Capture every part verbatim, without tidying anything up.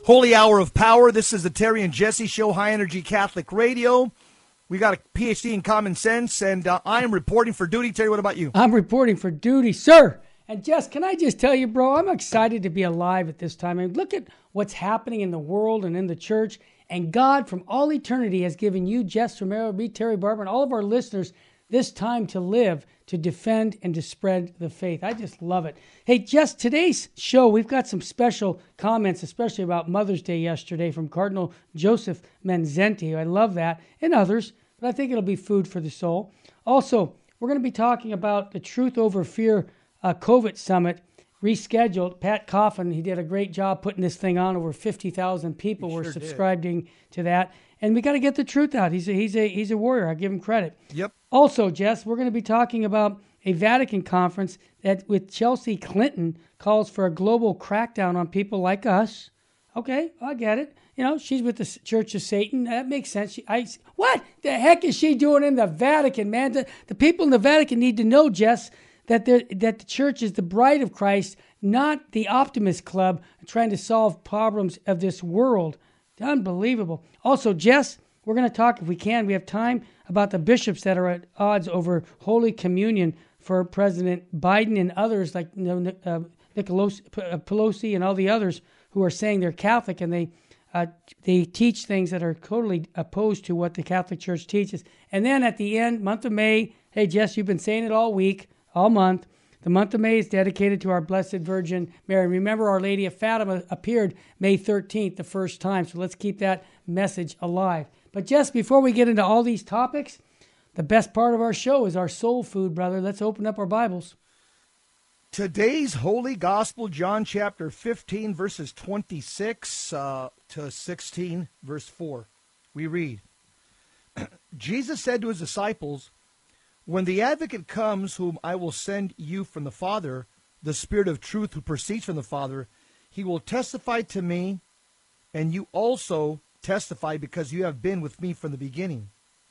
Holy Hour of Power. This is the Terry and Jesse Show, High Energy Catholic Radio. We got a P H D in common sense, and uh, I am reporting for duty. Terry, what about you? I'm reporting for duty, sir. And Jess, can I just tell you, bro, I'm excited to be alive at this time. I mean, look at what's happening in the world and in the church. And God, from all eternity, has given you, Jess Romero, me, Terry Barber, and all of our listeners this time to live, to defend, and to spread the faith. I just love it. Hey, Jess, today's show, we've got some special comments, especially about Mother's Day yesterday from Cardinal Joseph Manzenti. I love that, and others, but I think it'll be food for the soul. Also, we're going to be talking about the Truth Over Fear uh, COVID Summit, rescheduled. Pat Coffin, he did a great job putting this thing on. Over fifty thousand people He were sure subscribing to that. And we got to get the truth out. He's a, he's a, he's a warrior. I give him credit. Yep. Also, Jess, we're going to be talking about a Vatican conference that with Chelsea Clinton calls for a global crackdown on people like us. Okay, I get it. You know, she's with the Church of Satan. That makes sense. She, I, what the heck is she doing in the Vatican, man? The, the people in the Vatican need to know, Jess, that that the church is the bride of Christ, not the optimist club trying to solve problems of this world. Unbelievable. Also, Jess, we're going to talk, if we can, we have time, about the bishops that are at odds over Holy Communion for President Biden and others like you know, uh, Nicolas Pelosi and all the others who are saying they're Catholic and they uh, they teach things that are totally opposed to what the Catholic Church teaches. And then at the end, month of May, hey, Jess, you've been saying it all week, all month. The month of May is dedicated to our Blessed Virgin Mary. Remember, Our Lady of Fatima appeared May thirteenth, the first time, so let's keep that message alive. But Jess, before we get into all these topics, the best part of our show is our soul food, brother. Let's open up our Bibles. Today's Holy Gospel, John chapter fifteen, verses twenty-six uh, to sixteen, verse four. We read, Jesus said to his disciples, "When the advocate comes, whom I will send you from the Father, the Spirit of truth who proceeds from the Father, he will testify to me, and you also testify because you have been with me from the beginning.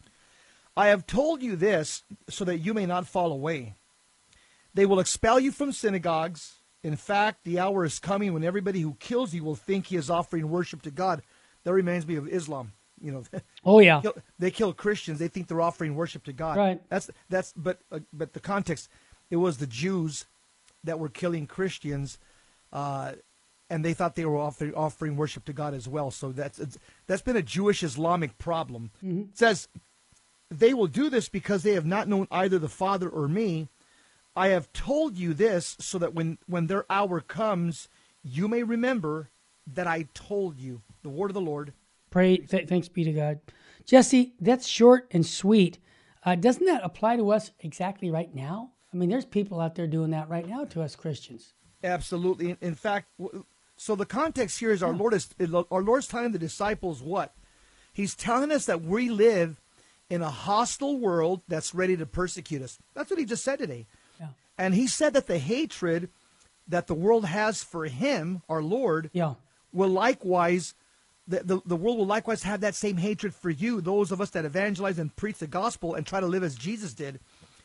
I have told you this so that you may not fall away. They will expel you from synagogues. In fact, the hour is coming when everybody who kills you will think he is offering worship to God." That reminds me of Islam. You know, oh yeah, they kill Christians. They think they're offering worship to God. Right. That's that's. But uh, but the context, it was the Jews that were killing Christians, uh, and they thought they were offering offering worship to God as well. So that's it's, that's been a Jewish Islamic problem. Mm-hmm. It says they will do this because they have not known either the Father or me. I have told you this so that when when their hour comes, you may remember that I told you. The word of the Lord. Pray, th- thanks be to God. Jesse, that's short and sweet. Uh, doesn't that apply to us exactly right now? I mean, there's people out there doing that right now to us Christians. Absolutely. In fact, so the context here is our Lord is our Lord's telling the disciples what? He's telling us that we live in a hostile world that's ready to persecute us. That's what he just said today. Yeah. And he said that the hatred that the world has for him, our Lord, yeah. will likewise The, the, the world will likewise have that same hatred for you, those of us that evangelize and preach the gospel and try to live as Jesus did.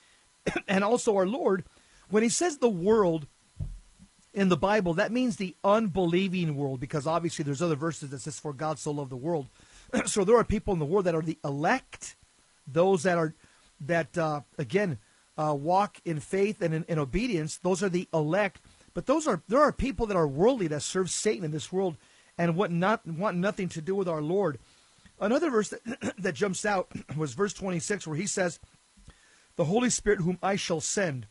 And also our Lord, when he says the world in the Bible, that means the unbelieving world, because obviously there's other verses that says, "For God so loved the world." So there are people in the world that are the elect, those that are, that uh, again, uh, walk in faith and in, in obedience. Those are the elect. But those are there are people that are worldly, that serve Satan in this world, and what not want nothing to do with our Lord. Another verse that, that jumps out was verse twenty-six, where he says, "The Holy Spirit whom I shall send."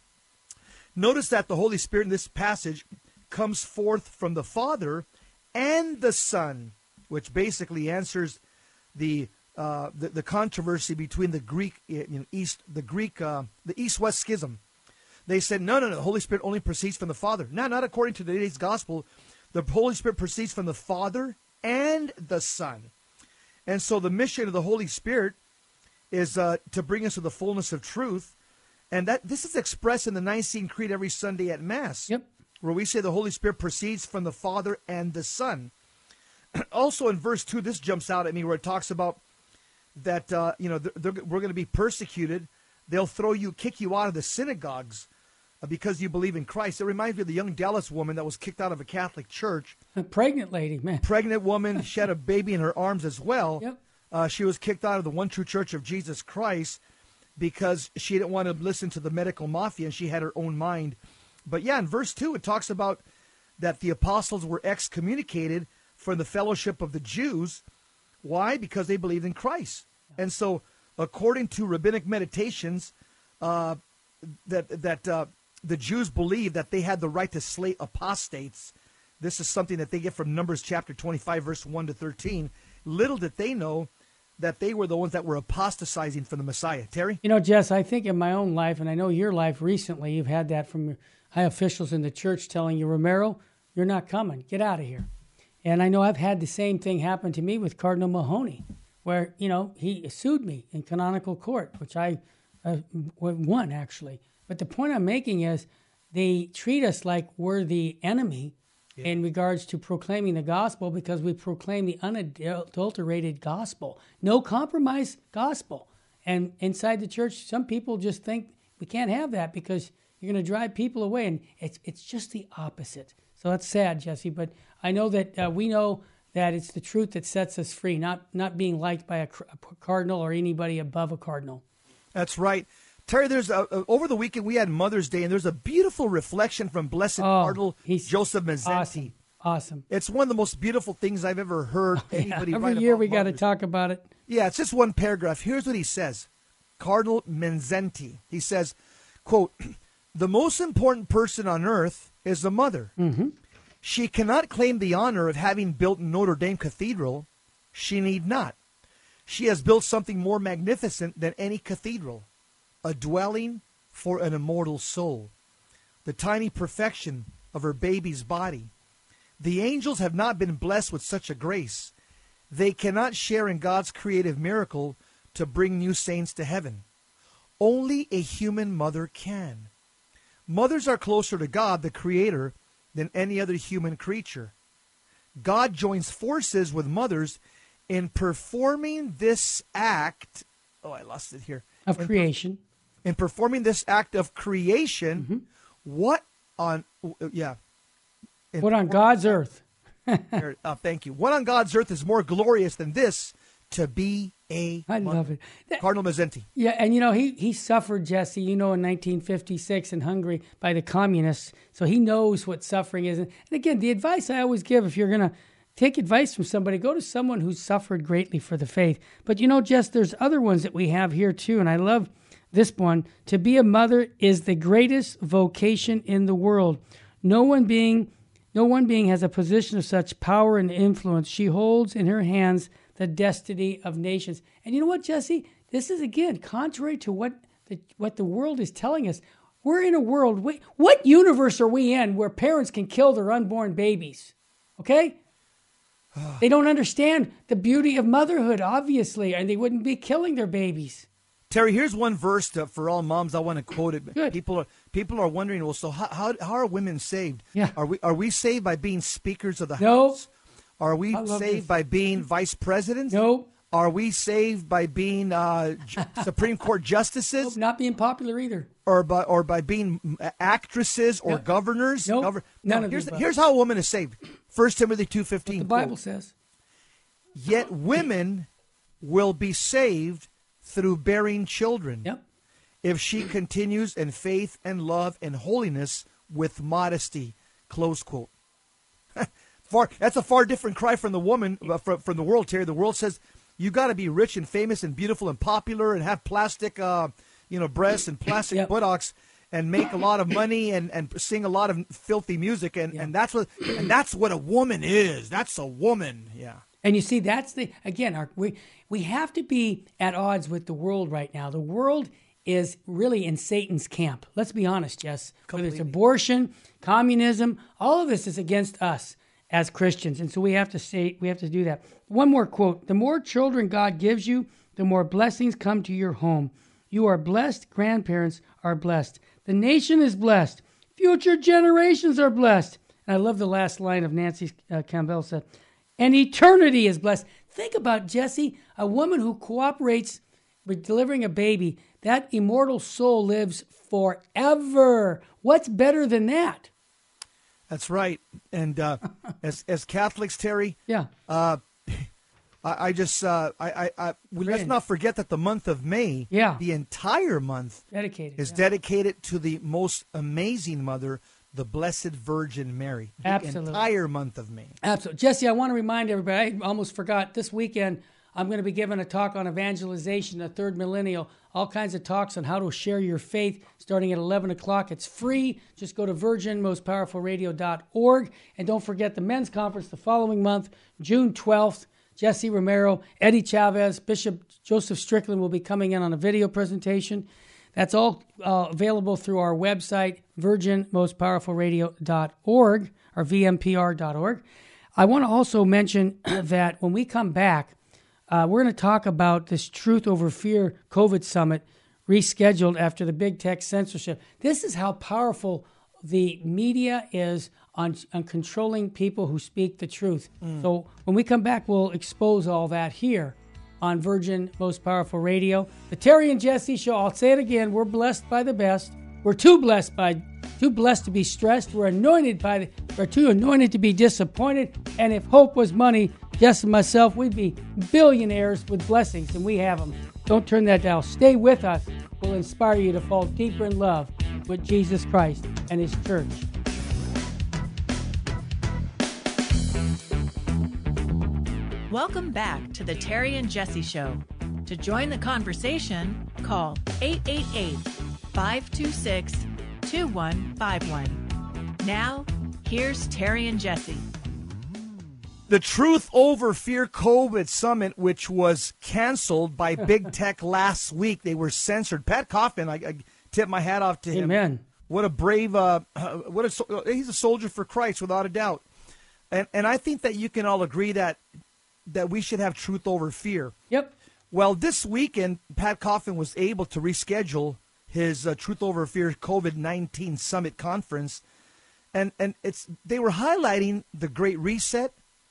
Notice that the Holy Spirit in this passage comes forth from the Father and the Son, which basically answers the uh, the, the controversy between the Greek you know, East the Greek uh, the East-West schism. They said, no, no, no, the Holy Spirit only proceeds from the Father. No, not according to today's gospel. The Holy Spirit proceeds from the Father and the Son. And so the mission of the Holy Spirit is uh, to bring us to the fullness of truth. And that this is expressed in the Nicene Creed every Sunday at Mass, yep. where we say the Holy Spirit proceeds from the Father and the Son. Also in verse two, this jumps out at me, where it talks about that uh, you know they're, they're, we're going to be persecuted. They'll throw you, kick you out of the synagogues. uh, because you believe in Christ. It reminds me of the young Dallas woman that was kicked out of a Catholic church. A pregnant lady, man. Pregnant woman. She had a baby in her arms as well. Yep. Uh, she was kicked out of the One True Church of Jesus Christ because she didn't want to listen to the medical mafia, and she had her own mind. But yeah, in verse two, it talks about that the apostles were excommunicated from the fellowship of the Jews. Why? Because they believed in Christ. And so, according to rabbinic meditations, uh, that that uh, the Jews believed that they had the right to slay apostates. This is something that they get from Numbers chapter twenty-five, verse one to thirteen. Little did they know that they were the ones that were apostatizing from the Messiah. Terry? You know, Jess, I think in my own life, and I know your life recently, you've had that from high officials in the church telling you, Romero, you're not coming. Get out of here. And I know I've had the same thing happen to me with Cardinal Mahoney, where, you know, he sued me in canonical court, which I uh, won, actually. But the point I'm making is they treat us like we're the enemy yeah. in regards to proclaiming the gospel, because we proclaim the unadulterated gospel. No compromise gospel. And inside the church, some people just think we can't have that because you're going to drive people away. And it's it's just the opposite. So that's sad, Jesse, but I know that uh, we know that it's the truth that sets us free, not not being liked by a, a cardinal or anybody above a cardinal. That's right. Terry, there's a, a, over the weekend we had Mother's Day, and there's a beautiful reflection from Blessed oh, Cardinal Joseph Mazzenti. Awesome. Awesome. It's one of the most beautiful things I've ever heard oh, yeah. anybody Every write year about we got to mothers. talk about it. Yeah, it's just one paragraph. Here's what he says. Cardinal Mazzenti. He says, quote, "The most important person on earth is the mother. Mm-hmm. She cannot claim the honor of having built Notre Dame Cathedral. She need not. She has built something more magnificent than any cathedral, a dwelling for an immortal soul, the tiny perfection of her baby's body. The angels have not been blessed with such a grace. They cannot share in God's creative miracle to bring new saints to heaven. Only a human mother can. Mothers are closer to God, the Creator, than any other human creature. God joins forces with mothers in performing this act." Oh, I lost it here. Of in creation. Per, in performing this act of creation, mm-hmm. what on, yeah. In what on God's earth? uh, thank you. What on God's earth is more glorious than this, to be a I mother? love it. That, Cardinal Mazzenti. Yeah, and you know, he, he suffered, Jesse, you know, in nineteen fifty-six in Hungary by the communists, so he knows what suffering is. And again, the advice I always give, if you're going to take advice from somebody, go to someone who's suffered greatly for the faith. But you know, Jess, there's other ones that we have here too, and I love this one. To be a mother is the greatest vocation in the world. No one being, no one being has a position of such power and influence. She holds in her hands the destiny of nations. And you know what, Jesse? This is, again, contrary to what the, what the world is telling us. We're in a world, we, what universe are we in where parents can kill their unborn babies? Okay? They don't understand the beauty of motherhood, obviously, and they wouldn't be killing their babies. Terry, here's one verse to, for all moms. I want to quote it. Good. People are people are wondering, well, so how how, how are women saved? Yeah. Are we are we saved by being speakers of the No. House? Are we I love saved this. by being vice presidents? No. Are we saved by being uh, J- Supreme Court justices, Not being popular either. or by or by being actresses or No. governors? Nope. Gover- None no, of the here's above. here's how a woman is saved. First Timothy two fifteen. The Bible says. Yet women will be saved through bearing children. Yep. If she continues in faith and love and holiness with modesty. Close quote. far, that's a far different cry from the woman, uh, from, from the world, Terry. The world says you got to be rich and famous and beautiful and popular and have plastic, uh, you know, breasts and plastic Yep. buttocks and make a lot of money and, and sing a lot of filthy music. And, Yep. and that's what and that's what a woman is. That's a woman. Yeah. And you see, that's the, again, our, we, we have to be at odds with the world right now. The world is really in Satan's camp. Let's be honest, Jess. Whether it's Completely. abortion, communism, all of this is against us as Christians. And so we have to say, we have to do that. One more quote. The more children God gives you, the more blessings come to your home. You are blessed. Grandparents are blessed. The nation is blessed. Future generations are blessed. And I love the last line of Nancy uh, Campbell said, and eternity is blessed. Think about, Jesse, a woman who cooperates We're delivering a baby. That immortal soul lives forever. What's better than that? That's right. And uh, as as Catholics, Terry, Yeah. uh, I, I just uh, I, I, I we, let's not forget that the month of May, Yeah. the entire month, Dedicated. is yeah. dedicated to the most amazing mother, the Blessed Virgin Mary. The Absolutely. entire month of May. Absolutely. Jesse, I want to remind everybody, I almost forgot, this weekend I'm going to be giving a talk on evangelization, the third millennial, all kinds of talks on how to share your faith starting at eleven o'clock. It's free. Just go to virgin most powerful radio dot org. And don't forget the men's conference the following month, June twelfth. Jesse Romero, Eddie Chavez, Bishop Joseph Strickland will be coming in on a video presentation. That's all uh, available through our website, virgin most powerful radio dot org, or v m p r dot org. I want to also mention that when we come back, uh, we're going to talk about this Truth Over Fear COVID Summit rescheduled after the big tech censorship. This is how powerful the media is on, on controlling people who speak the truth. Mm. So when we come back, we'll expose all that here on Virgin Most Powerful Radio. The Terry and Jesse Show. I'll say it again. We're blessed by the best. We're too blessed by too blessed to be stressed. We're anointed by the, we're too anointed to be disappointed. And if hope was money, Jess and myself, we'd be billionaires with blessings, and we have them. Don't turn that down. Stay with us. We'll inspire you to fall deeper in love with Jesus Christ and His church. Welcome back to the Terry and Jesse Show. To join the conversation, call eight eight eight, five two six, two one five one. Now, here's Terry and Jesse. The Truth Over Fear COVID Summit, which was canceled by Big Tech last week, they were censored. Pat Coffin, I, I tip my hat off to him. Amen. What a brave, uh, what a, he's a soldier for Christ, without a doubt. And and I think that you can all agree that that we should have truth over fear. Yep. Well, this weekend, Pat Coffin was able to reschedule his uh, Truth Over Fear COVID nineteen Summit Conference. And and it's they were highlighting the Great Reset,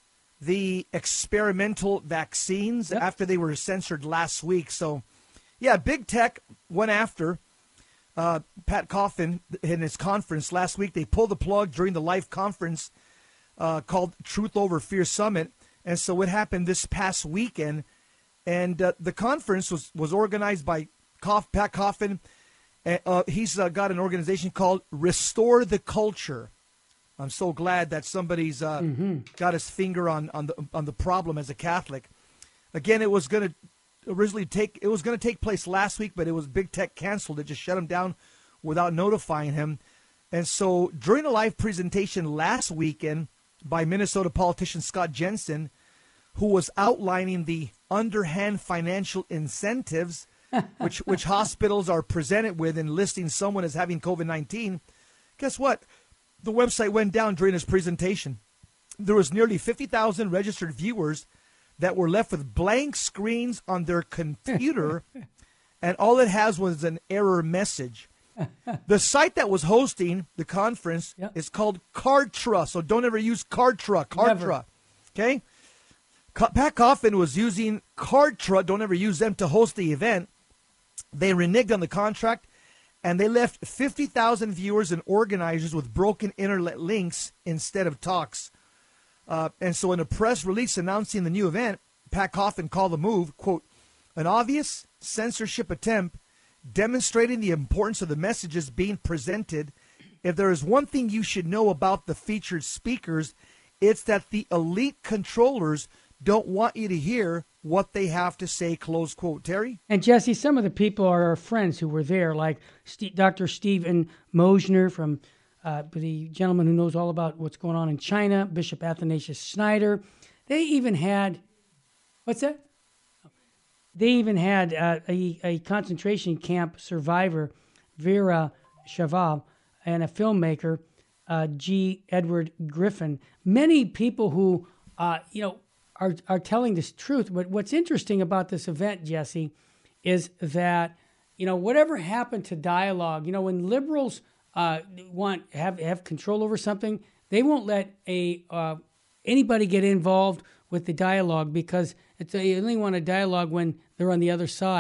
the experimental vaccines, yep, after they were censored last week. So, yeah, Big Tech went after uh, Pat Coffin in his conference last week. They pulled the plug during the live conference uh, called Truth Over Fear Summit. And so what happened this past weekend, and uh, the conference was, was organized by Coff, Pat Coffin. Uh, he's uh, got an organization called Restore the Culture. I'm so glad that somebody's uh, mm-hmm. got his finger on, on the on the problem as a Catholic. Again, it was going to originally take it was going to take place last week, but it was Big Tech canceled. It just shut him down without notifying him. And so during a live presentation last weekend by Minnesota politician Scott Jensen, who was outlining the underhand financial incentives which which hospitals are presented with in listing someone as having COVID nineteen, guess what? The website went down during his presentation. There was nearly fifty thousand registered viewers that were left with blank screens on their computer, and all it has was an error message. The site that was hosting the conference yep. is called Kartra, so don't ever use Kartra. Kartra, Never. Okay? Pat Coffin was using Kartra. Don't ever use them to host the event. They reneged on the contract, and they left fifty thousand viewers and organizers with broken internet links instead of talks. Uh, and so in a press release announcing the new event, Pat Coffin called the move, quote, an obvious censorship attempt demonstrating the importance of the messages being presented. If there is one thing you should know about the featured speakers, it's that the elite controllers don't want you to hear what they have to say, close quote. Terry? And Jesse, some of the people are our friends who were there, like St- Doctor Stephen Mosner, from uh, the gentleman who knows all about what's going on in China, Bishop Athanasius Schneider. They even had, what's that? They even had uh, a, a concentration camp survivor, Vera Chaval, and a filmmaker, uh, G. Edward Griffin. Many people who, uh, you know, are are telling this truth. But what's interesting about this event, Jesse, is that, you know, whatever happened to dialogue, you know, when liberals uh, want have have control over something, they won't let a uh, anybody get involved with the dialogue because it's, they only want a dialogue when they're on the other side.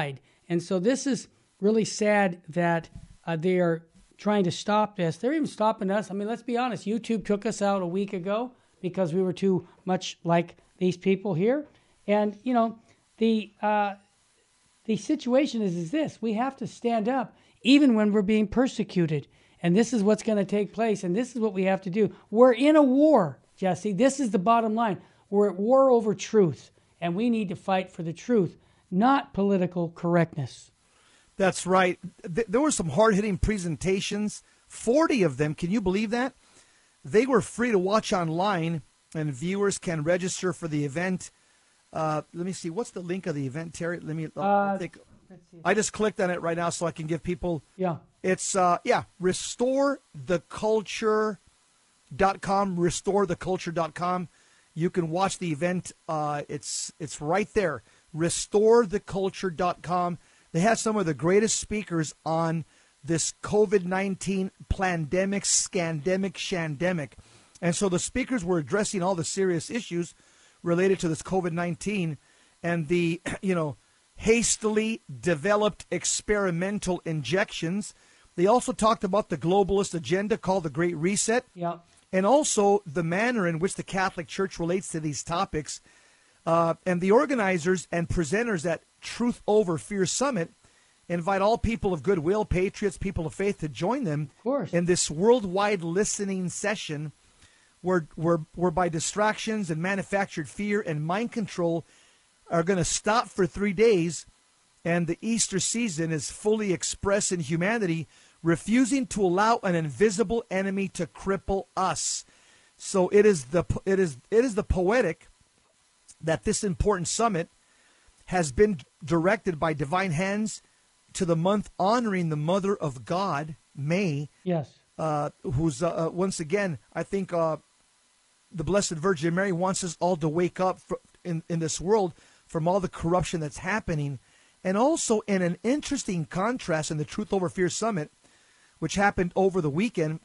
And so this is really sad that uh, they are trying to stop this. They're even stopping us. I mean, let's be honest. YouTube took us out a week ago because we were too much like these people here. And, you know, the uh, the situation is, is this. We have to stand up even when we're being persecuted. And this is what's going to take place. And this is what we have to do. We're in a war, Jesse. This is the bottom line. We're at war over truth. And we need to fight for the truth, not political correctness. That's right. There were some hard-hitting presentations, forty of them. Can you believe that? They were free to watch online, and viewers can register for the event. Uh, let me see. What's the link of the event, Terry? Let me. Uh, think. I just clicked on it right now so I can give people. Yeah. It's, uh, yeah, restore the culture dot com, restore the culture dot com. You can watch the event. Uh, it's it's right there, restore the culture dot com. They have some of the greatest speakers on this COVID nineteen pandemic, scandemic, shandemic. And so the speakers were addressing all the serious issues related to this COVID nineteen and the, you know, hastily developed experimental injections. They also talked about the globalist agenda called the Great Reset. Yeah. And also the manner in which the Catholic Church relates to these topics. Uh, and the organizers and presenters at Truth Over Fear Summit invite all people of goodwill, patriots, people of faith to join them Of course. in this worldwide listening session where, where, whereby distractions and manufactured fear and mind control are going to stop for three days, and the Easter season is fully expressed in humanity, refusing to allow an invisible enemy to cripple us. So it is the it is it is the poetic that this important summit has been directed by divine hands to the month honoring the Mother of God, May. Yes. Uh, who's uh, once again, I think uh, the Blessed Virgin Mary wants us all to wake up for, in in this world from all the corruption that's happening. And also in an interesting contrast in the Truth Over Fear Summit, which happened over the weekend,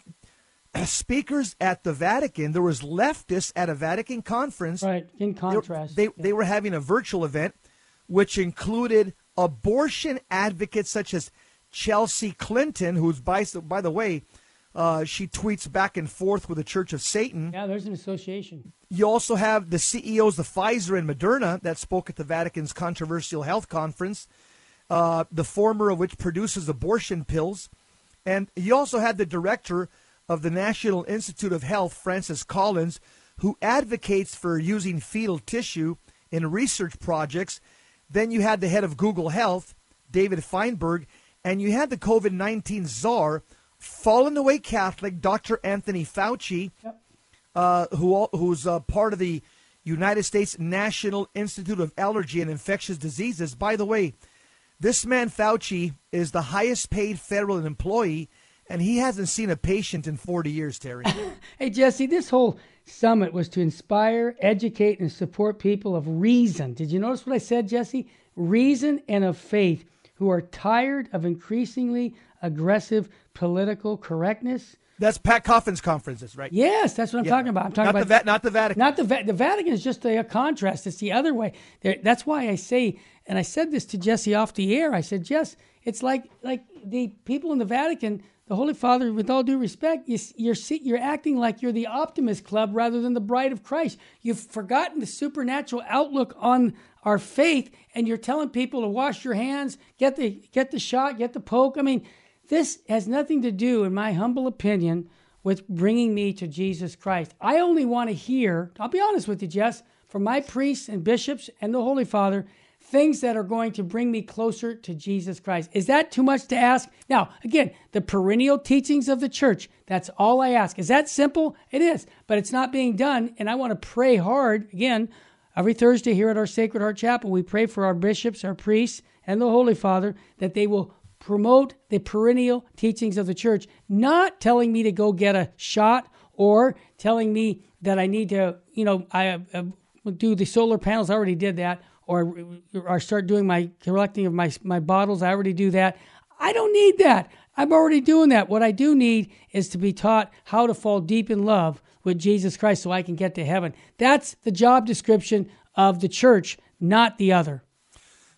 speakers at the Vatican, there was leftists at a Vatican conference. Right, in contrast. They, they, yeah. they were having a virtual event, which included abortion advocates such as Chelsea Clinton, who's, by, by the way, uh, she tweets back and forth with the Church of Satan. Yeah, there's an association. You also have the C E Os of Pfizer and Moderna that spoke at the Vatican's controversial health conference, uh, the former of which produces abortion pills. And you also had the director of the National Institute of Health, Francis Collins, who advocates for using fetal tissue in research projects. Then you had the head of Google Health, David Feinberg, and you had the COVID nineteen czar, fallen away Catholic, Doctor Anthony Fauci, Yep. uh, who who's uh, part of the United States National Institute of Allergy and Infectious Diseases. By the way, this man Fauci is the highest paid federal employee, and he hasn't seen a patient in forty years, Terry. Hey, Jesse, this whole summit was to inspire, educate, and support people of reason. Did you notice what I said, Jesse? Reason and of faith, who are tired of increasingly aggressive political correctness. That's Pat Coffin's conferences, right? Yes, that's what I'm Yeah. talking about. I'm talking not about the Va- not the Vatican. Not the Va- the Vatican is just a, a contrast. It's the other way. There, that's why I say, and I said this to Jesse off the air. I said, Jess, it's like like the people in the Vatican, the Holy Father, with all due respect, you, you're you're acting like you're the Optimist Club rather than the Bride of Christ. You've forgotten the supernatural outlook on our faith, and you're telling people to wash your hands, get the get the shot, get the poke. I mean, this has nothing to do, in my humble opinion, with bringing me to Jesus Christ. I only want to hear, I'll be honest with you, Jess, from my priests and bishops and the Holy Father, things that are going to bring me closer to Jesus Christ. Is that too much to ask? Now, again, the perennial teachings of the church, that's all I ask. Is that simple? It is, but it's not being done, and I want to pray hard. Again, every Thursday here at our Sacred Heart Chapel, we pray for our bishops, our priests, and the Holy Father, that they will promote the perennial teachings of the church, not telling me to go get a shot or telling me that I need to, you know, I uh, do the solar panels. I already did that. Or, or start doing my collecting of my, my bottles. I already do that. I don't need that. I'm already doing that. What I do need is to be taught how to fall deep in love with Jesus Christ so I can get to heaven. That's the job description of the church, not the other.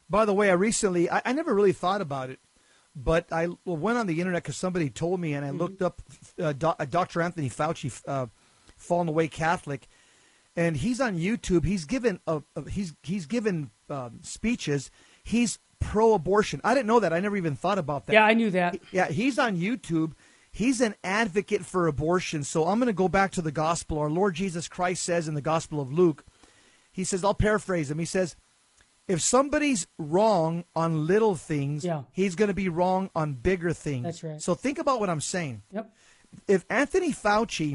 By the way, I recently, I, I never really thought about it, but I went on the internet because somebody told me, and I mm-hmm. looked up uh, Do, uh, Doctor Anthony Fauci, uh, Fallen Away Catholic, and he's on YouTube. He's given a, a he's he's given um, speeches. He's pro-abortion. I didn't know that. I never even thought about that. Yeah, I knew that. Yeah, he's on YouTube. He's an advocate for abortion. So I'm going to go back to the gospel. Our Lord Jesus Christ says in the Gospel of Luke, he says, I'll paraphrase him. He says, if somebody's wrong on little things, yeah. he's going to be wrong on bigger things. That's right. So think about what I'm saying. Yep. If Anthony Fauci,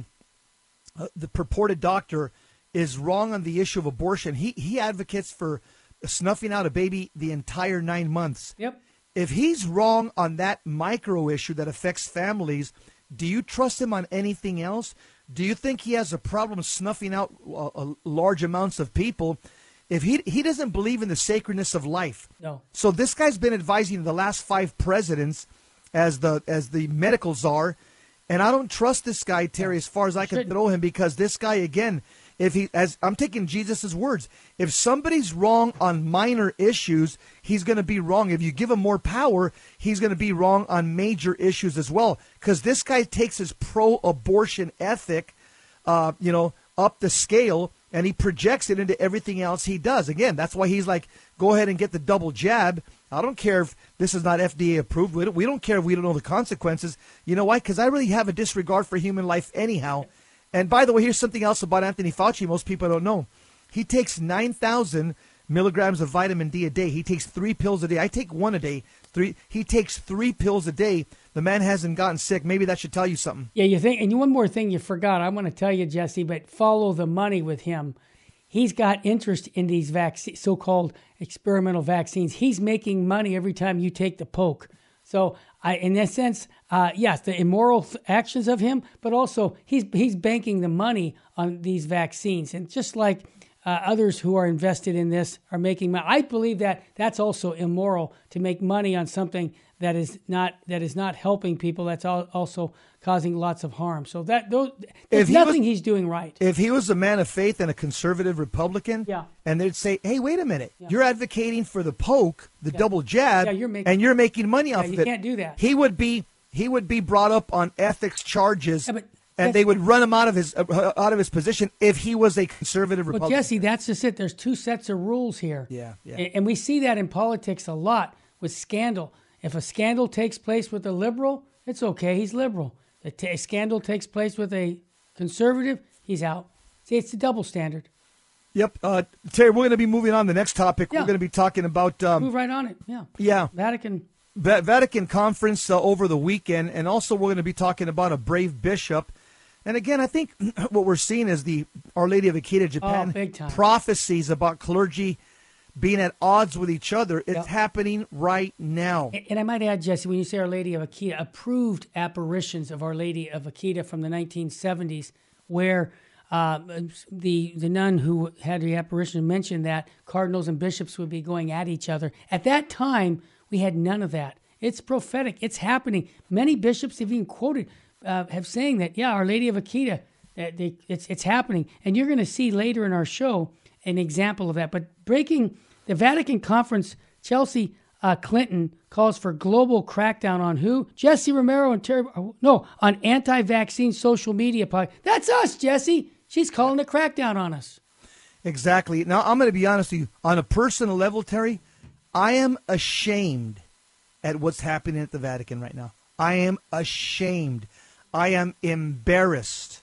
uh, the purported doctor, is wrong on the issue of abortion, he, he advocates for snuffing out a baby the entire nine months. Yep. If he's wrong on that micro issue that affects families, do you trust him on anything else? Do you think he has a problem snuffing out uh, uh, large amounts of people? If he he doesn't believe in the sacredness of life. No. So this guy's been advising the last five presidents as the as the medical czar, and I don't trust this guy, Terry, as far as I can Shouldn't. throw him, because this guy, again, if he, as I'm taking Jesus' words, if somebody's wrong on minor issues, he's going to be wrong. If you give him more power, he's going to be wrong on major issues as well. Because this guy takes his pro-abortion ethic, uh, you know, up the scale, and he projects it into everything else he does. Again, that's why he's like, go ahead and get the double jab. I don't care if this is not F D A approved. We don't, we don't care if we don't know the consequences. You know why? Because I really have a disregard for human life anyhow. And by the way, here's something else about Anthony Fauci most people don't know. He takes nine thousand milligrams of vitamin D a day. He takes three pills a day. I take one a day. Three. He takes three pills a day. The man hasn't gotten sick. Maybe that should tell you something. Yeah, you think. And one more thing you forgot. I want to tell you, Jesse, but follow the money with him. He's got interest in these vac- so-called experimental vaccines. He's making money every time you take the poke. So, I, in that sense, uh, yes, the immoral th- actions of him, but also he's he's banking the money on these vaccines. And just like uh, others who are invested in this are making money, I believe that that's also immoral to make money on something that is not that is not helping people. That's all, also causing lots of harm. So that those, there's he nothing was, he's doing right. If he was a man of faith and a conservative Republican, yeah. and they'd say, hey, wait a minute, yeah. you're advocating for the poke, the yeah. double jab, yeah, you're making, and you're making money yeah, off you of it. You can't do that. He would be he would be brought up on ethics charges, yeah, but and they would run him out of his uh, out of his position if he was a conservative Republican. Well, Jesse, that's just it. There's two sets of rules here. Yeah, yeah. And, and we see that in politics a lot with scandal. If a scandal takes place with a liberal, it's okay. He's liberal. If a t- scandal takes place with a conservative, he's out. See, it's a double standard. Yep. Uh, Terry, we're going to be moving on to the next topic. Yeah. We're going to be talking about... Um, Move right on it. Yeah. Yeah. Vatican. Va- Vatican conference uh, over the weekend. And also we're going to be talking about a brave bishop. And again, I think what we're seeing is the Our Lady of Akita, Japan, oh, big time. prophecies about clergy being at odds with each other. It's yep. happening right now. And, and I might add, Jesse, when you say Our Lady of Akita, approved apparitions of Our Lady of Akita from the nineteen seventies, where uh, the the nun who had the apparition mentioned that cardinals and bishops would be going at each other. At that time, we had none of that. It's prophetic. It's happening. Many bishops have even quoted, uh, have saying that, yeah, Our Lady of Akita, that they, it's it's happening. And you're going to see later in our show an example of that. But breaking the Vatican conference, Chelsea uh, Clinton calls for global crackdown on who? Jesse Romero and Terry. No, on anti-vaccine social media. That's us, Jesse. She's calling a crackdown on us. Exactly. Now, I'm going to be honest with you. On a personal level, Terry, I am ashamed at what's happening at the Vatican right now. I am ashamed. I am embarrassed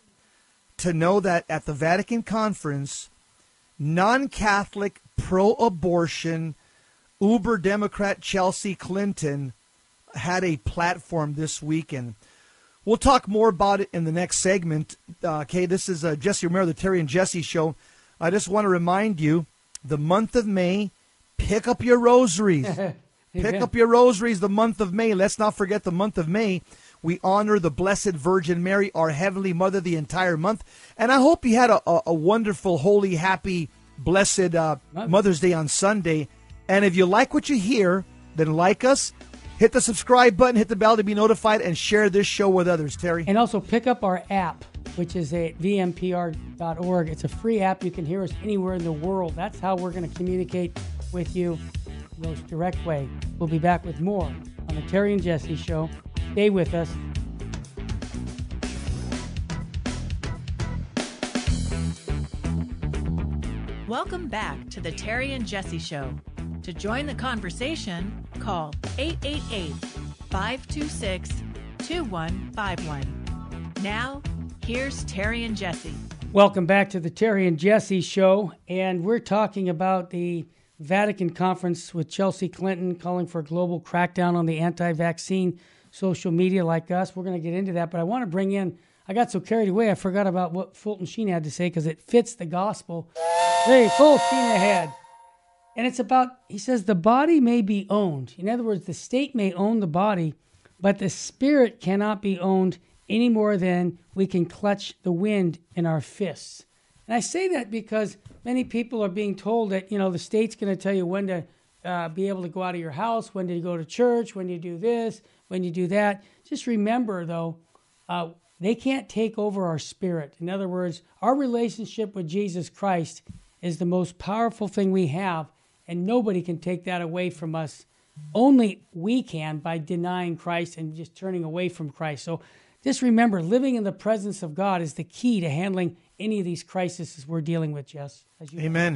to know that at the Vatican conference, non-Catholic, pro-abortion, uber Democrat Chelsea Clinton had a platform this weekend. We'll talk more about it in the next segment. Uh, okay, this is uh, Jesse Romero, the Terry and Jesse Show. I just want to remind you, the month of May, pick up your rosaries. Pick up your rosaries the month of May. Let's not forget the month of May. We honor the Blessed Virgin Mary, our Heavenly Mother, the entire month. And I hope you had a, a, a wonderful, holy, happy, blessed uh, Mother's Day on Sunday. And if you like what you hear, then like us, hit the subscribe button, hit the bell to be notified, and share this show with others, Terry. And also pick up our app, which is at v m p r dot org. It's a free app. You can hear us anywhere in the world. That's how we're going to communicate with you. the most direct way. We'll be back with more on the Terry and Jesse Show. Stay with us. Welcome back to the Terry and Jesse Show. To join the conversation, call eight eight eight, five two six, two one five one. Now, here's Terry and Jesse. Welcome back to the Terry and Jesse Show, and we're talking about the Vatican conference with Chelsea Clinton calling for a global crackdown on the anti-vaccine social media like us. We're going to get into that, but I want to bring in, I got so carried away, I forgot about what Fulton Sheen had to say because it fits the gospel. Hey, full steam ahead. And it's about, he says, the body may be owned. In other words, the state may own the body, but the spirit cannot be owned any more than we can clutch the wind in our fists. And I say that because many people are being told that, you know, the state's going to tell you when to uh, be able to go out of your house, when to go to church, when you do this, when you do that. Just remember, though, uh, they can't take over our spirit. In other words, our relationship with Jesus Christ is the most powerful thing we have, and nobody can take that away from us. Only we can by denying Christ and just turning away from Christ. So just remember, living in the presence of God is the key to handling any of these crises we're dealing with, Jess. As you Amen. Know.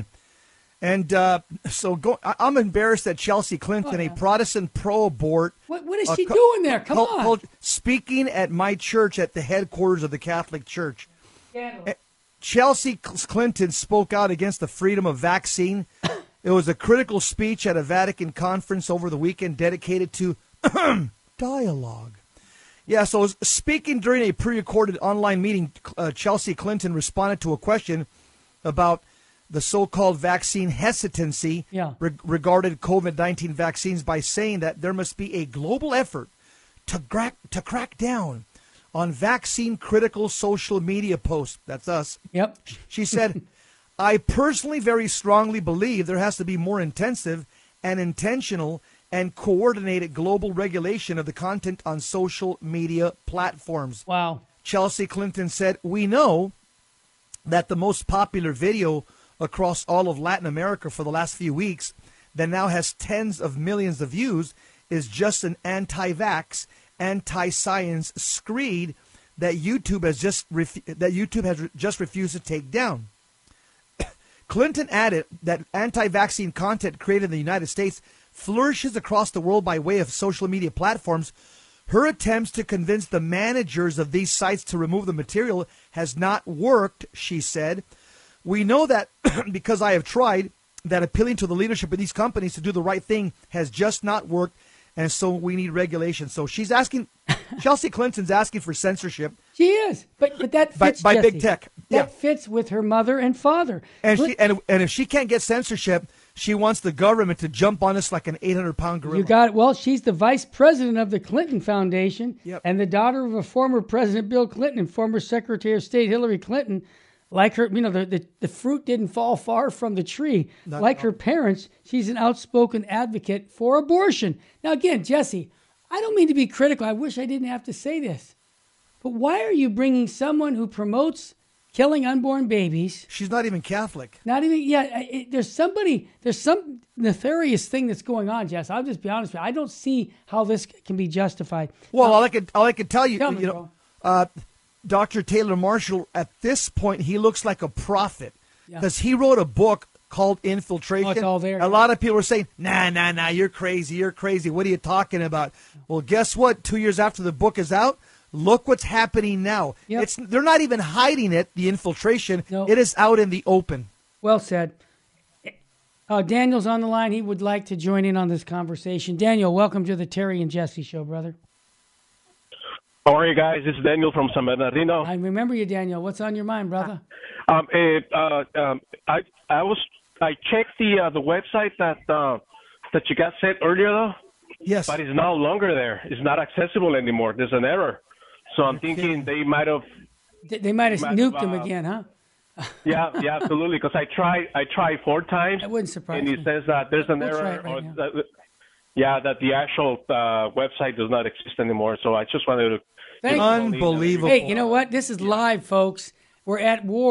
And uh, so go, I, I'm embarrassed that Chelsea Clinton, oh, yeah. a Protestant pro-abort. What, what is she uh, doing there? Come cult, on. Cult, speaking at my church at the headquarters of the Catholic Church. Scandal. Chelsea Clinton spoke out against the freedom of vaccine. It was a critical speech at a Vatican conference over the weekend dedicated to dialogue. Yeah, so speaking during a pre-recorded online meeting, uh, Chelsea Clinton responded to a question about the so-called vaccine hesitancy yeah. re- regarding COVID nineteen vaccines by saying that there must be a global effort to, gra- to crack down on vaccine-critical social media posts. That's us. Yep. She said, I personally very strongly believe there has to be more intensive and intentional and coordinated global regulation of the content on social media platforms. Wow. Chelsea Clinton said, we know that the most popular video across all of Latin America for the last few weeks that now has tens of millions of views is just an anti-vax, anti-science screed that YouTube has just ref- that YouTube has re- just refused to take down. Clinton added that anti-vaccine content created in the United States flourishes across the world by way of social media platforms. Her attempts to convince the managers of these sites to remove the material has not worked, she said. We know that because I have tried, that appealing to the leadership of these companies to do the right thing has just not worked, and so we need regulation. So she's asking, Chelsea Clinton's asking for censorship. She is, but but that fits by, by Jesse. big tech. That Yeah. fits with her mother and father. And she and and if she can't get censorship, she wants the government to jump on us like an eight hundred pound gorilla. You got it. Well, she's the vice president of the Clinton Foundation, Yep. and the daughter of a former President Bill Clinton and former Secretary of State Hillary Clinton. Like her, you know, the, the, the fruit didn't fall far from the tree. Not like her parents, she's an outspoken advocate for abortion. Now, again, Jesse, I don't mean to be critical. I wish I didn't have to say this. But why are you bringing someone who promotes killing unborn babies? She's not even Catholic. Not even, yeah, it, there's somebody, there's some nefarious thing that's going on, Jess. I'll just be honest with you. I don't see how this can be justified. Well, Now, all I could all I could tell you, tell me, you know, bro. uh, Doctor Taylor Marshall, at this point, he looks like a prophet Yeah. because he wrote a book called Infiltration. Oh, it's all there, A yeah. lot of people were saying, nah, nah, nah, you're crazy, you're crazy. What are you talking about? Well, guess what? Two years after the book is out, look what's happening now. Yep. It's They're not even hiding it, the infiltration. No. It is out in the open. Well said. Uh, Daniel's on the line. He would like to join in on this conversation. Daniel, welcome to the Terry and Jesse Show, brother. How are you guys? It's Daniel from San Bernardino. I remember you, Daniel. What's on your mind, brother? Um, it, uh, um, I I was I checked the uh, the website that uh, that you guys said earlier though, Yes. but it's no longer there. It's not accessible anymore. There's an error. So I'm Okay. thinking they might have. They, they might have Might nuked have, him uh, again, huh? Yeah, yeah, absolutely. Because I tried I tried four times, That wouldn't surprise and me. it says that there's an We'll try error. it right or now. that, yeah, that the actual uh, website does not exist anymore. So I just wanted to. Thank you. Unbelievable. Hey, you know what? This is live, folks. We're at war.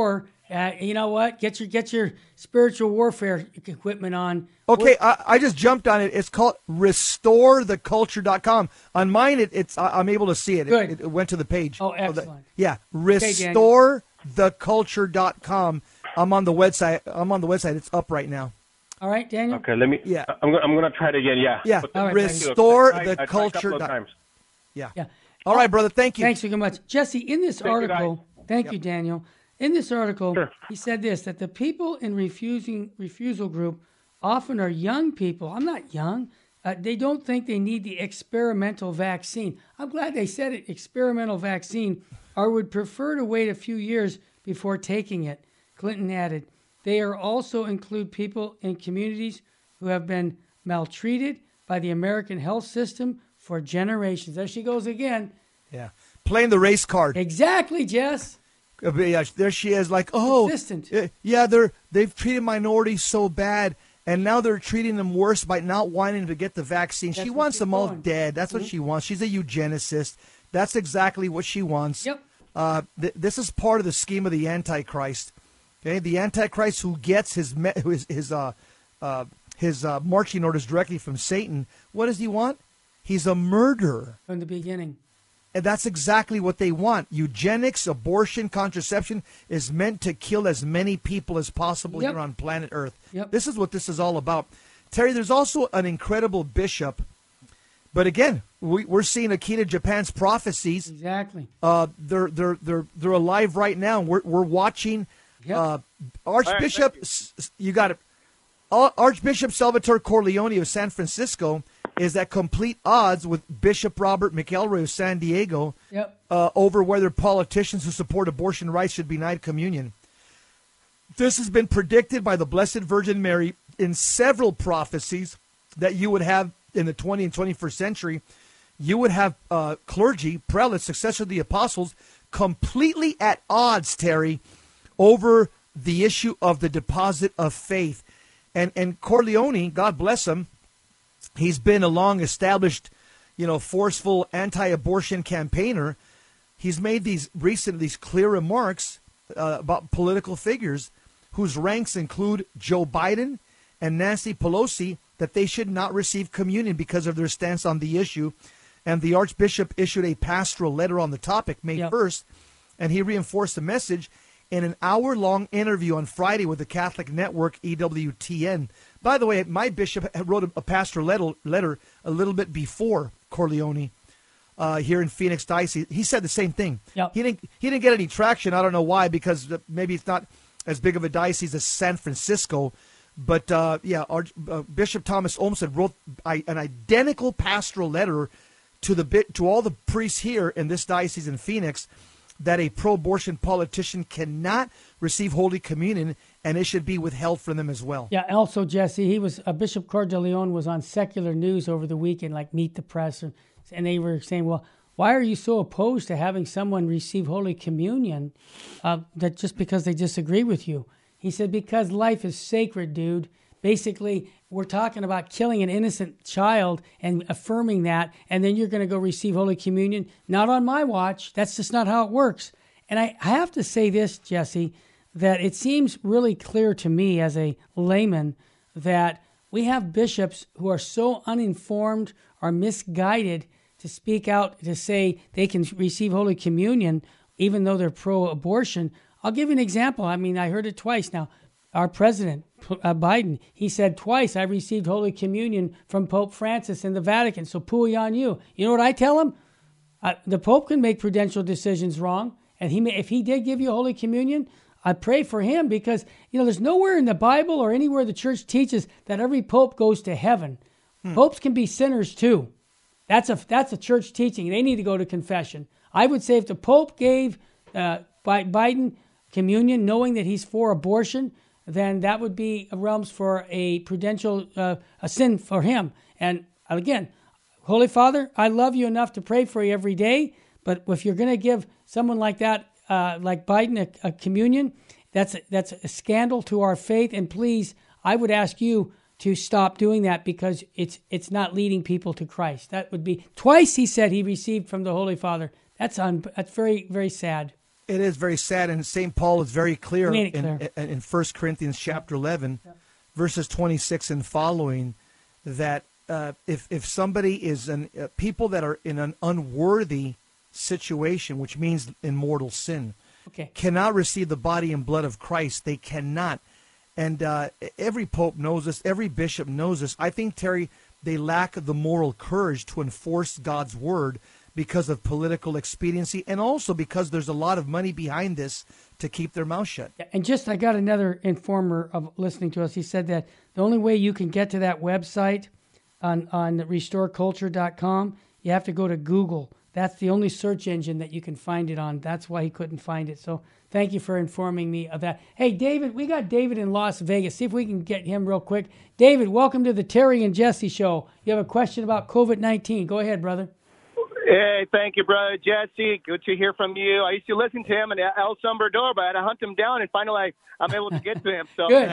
Uh, you know what? Get your get your spiritual warfare equipment on. Okay, I, I just jumped on it. It's called restore the culture dot com. On mine, it, it's I, I'm able to see it. Good. It, it went to the page. Oh, excellent. The, yeah, restore the culture dot com. I'm on the website. I'm on the website. It's up right now. All right, Daniel. Okay, let me. Yeah. I'm gonna, I'm gonna try it again. Yeah. Yeah. All right, restore I, the I tried a culture. couple of dot- times. Yeah. Yeah. All right, brother. Thank you. Thanks very much, Jesse. In this Thank you, article, guys. thank Yep. you, Daniel. In this article, Sure. he said this, that the people in refusing refusal group often are young people. I'm not young. Uh, they don't think they need the experimental vaccine. I'm glad they said it, experimental vaccine, or would prefer to wait a few years before taking it. Clinton added, they are also include people in communities who have been maltreated by the American health system for generations. There she goes again. Yeah. Playing the race card. Exactly, Jess. Uh, yeah, there she is, like, oh, Consistent. uh, yeah, they're they've treated minorities so bad, and now they're treating them worse by not wanting to get the vaccine. That's she what wants she's them all doing. dead. That's what Mhm. she wants. She's a eugenicist. That's exactly what she wants. Yep. Uh, th- this is part of the scheme of the Antichrist. Okay, the Antichrist who gets his me- his his uh, uh his uh, marching orders directly from Satan. What does he want? He's a murderer. From the beginning. And that's exactly what they want. Eugenics, abortion, contraception is meant to kill as many people as possible Yep. here on planet Earth. Yep. This is what this is all about. Terry, there's also an incredible bishop. But again, we, we're seeing Akita Japan's prophecies. Exactly. Uh, they're they're they're they're alive right now. We're we're watching. Yep. Uh, Archbishop, s- s- you got it. Ar- Archbishop Salvatore Corleone of San Francisco is at complete odds with Bishop Robert McElroy of San Diego Yep. uh, over whether politicians who support abortion rights should be denied communion. This has been predicted by the Blessed Virgin Mary in several prophecies that you would have in the twentieth and twenty-first century. You would have uh, clergy, prelates, successors of the apostles, completely at odds, Terry, over the issue of the deposit of faith. And and Corleone, God bless him, he's been a long established, you know, forceful anti-abortion campaigner. He's made these recent, these clear remarks uh, about political figures whose ranks include Joe Biden and Nancy Pelosi, that they should not receive communion because of their stance on the issue. And the Archbishop issued a pastoral letter on the topic May Yep. first, and he reinforced the message in an hour-long interview on Friday with the Catholic Network, E W T N. By the way, my bishop had wrote a, a pastoral letter, letter a little bit before Corleone uh, here in Phoenix Diocese. He said the same thing. Yep. He didn't he didn't get any traction. I don't know why, because maybe it's not as big of a diocese as San Francisco. But, uh, yeah, Arch, uh, Bishop Thomas Olmsted wrote I, an identical pastoral letter to the bit to all the priests here in this diocese in Phoenix that a pro-abortion politician cannot receive Holy Communion, and it should be withheld from them as well. Yeah, also, Jesse, he was, uh, Bishop Cordileone was on Secular News over the weekend, like Meet the Press, and, and they were saying, well, why are you so opposed to having someone receive Holy Communion uh, that just because they disagree with you? He said, because life is sacred, dude. Basically, we're talking about killing an innocent child and affirming that, and then you're going to go receive Holy Communion. Not on my watch. That's just not how it works. And I have to say this, Jesse, that it seems really clear to me as a layman that we have bishops who are so uninformed or misguided to speak out to say they can receive Holy Communion even though they're pro-abortion. I'll give you an example. I mean, I heard it twice now. Our president, uh, Biden, he said twice, I received Holy Communion from Pope Francis in the Vatican, so pooey on you. You know what I tell him? Uh, the Pope can make prudential decisions wrong, and he may, if he did give you Holy Communion, I pray for him because, you know, there's nowhere in the Bible or anywhere the church teaches that every pope goes to heaven. Hmm. Popes can be sinners too. That's a, that's a church teaching. They need to go to confession. I would say if the Pope gave uh, Biden communion knowing that he's for abortion, then that would be realms for a prudential, uh, a sin for him. And again, Holy Father, I love you enough to pray for you every day, but if you're going to give someone like that, uh, like Biden, a, a communion, that's, that's a scandal to our faith. And please, I would ask you to stop doing that because it's it's not leading people to Christ. That would be, twice he said he received from the Holy Father. That's un, that's very, very sad. It is very sad, and Saint Paul is very clear, Made it in, clear. in, in First Corinthians chapter eleven, Yeah. verses twenty-six and following, that uh, if if somebody is an uh, people that are in an unworthy situation, which means in mortal sin, Okay. cannot receive the body and blood of Christ. They cannot. And uh, every pope knows this. Every bishop knows this. I think, Terry, they lack the moral courage to enforce God's word because of political expediency, and also because there's a lot of money behind this to keep their mouth shut. Yeah, and just, I got another informer of listening to us. He said that the only way you can get to that website on, on restore culture dot com, you have to go to Google. That's the only search engine that you can find it on. That's why he couldn't find it. So thank you for informing me of that. Hey, David, we got David in Las Vegas. See if we can get him real quick. David, welcome to the Terry and Jesse Show. You have a question about COVID nineteen. Go ahead, brother. Hey, thank you, brother Jesse. Good to hear from you. I used to listen to him in El Salvador, but I had to hunt him down, and finally I'm able to get to him. So Good.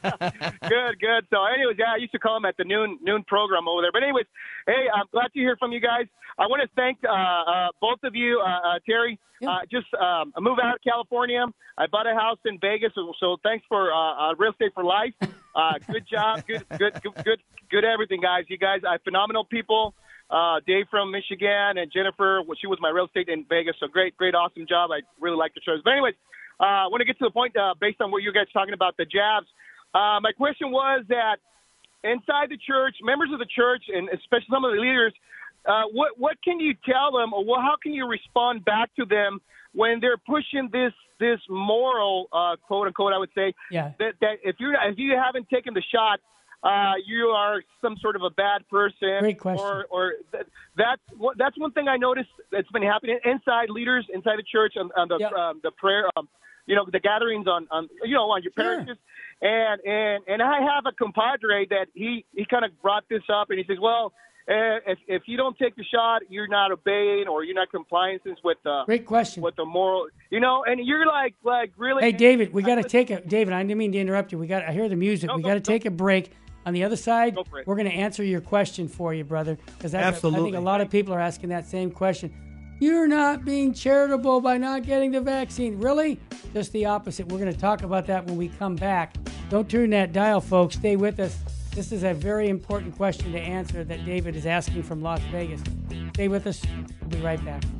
good, good. So anyways, yeah, I used to call him at the noon noon program over there. But anyways, hey, I'm glad to hear from you guys. I want to thank uh, uh, both of you, uh, uh, Terry. Yeah. Uh, just um, I moved out of California. I bought a house in Vegas, so, so thanks for uh, uh, real estate for life. Uh, good job, good, good, good, good, good everything, guys. You guys are phenomenal people. Uh, Dave from Michigan and Jennifer, well, she was my real estate in Vegas. So great, great, awesome job. I really like the shows. But anyways, uh, I want to get to the point uh, based on what you guys are talking about, the jabs. Uh, my question was that inside the church, members of the church, and especially some of the leaders, uh, what what can you tell them, or what, how can you respond back to them when they're pushing this this moral uh, quote unquote, I would say, Yeah. that that if you if you haven't taken the shot, uh, you are some sort of a bad person. Great question. Or, or that, that's what, that's one thing I noticed that's been happening inside leaders inside the church on, on the Yep. um, the prayer, um, you know, the gatherings on, on you know on your Sure. parishes. And and and I have a compadre that he he kind of brought this up, and he says, well, uh, if if you don't take the shot, you're not obeying or you're not compliant with the Great question. with the moral, you know. And you're like like really. Hey, David, we got to take a David. I didn't mean to interrupt you. We got. I hear the music. No, we go- got to go. take a break. On the other side, Go for it. we're going to answer your question for you, brother. Because I think Absolutely. a lot of people are asking that same question. You're not being charitable by not getting the vaccine. Really? Just the opposite. We're going to talk about that when we come back. Don't turn that dial, folks. Stay with us. This is a very important question to answer that David is asking from Las Vegas. Stay with us. We'll be right back.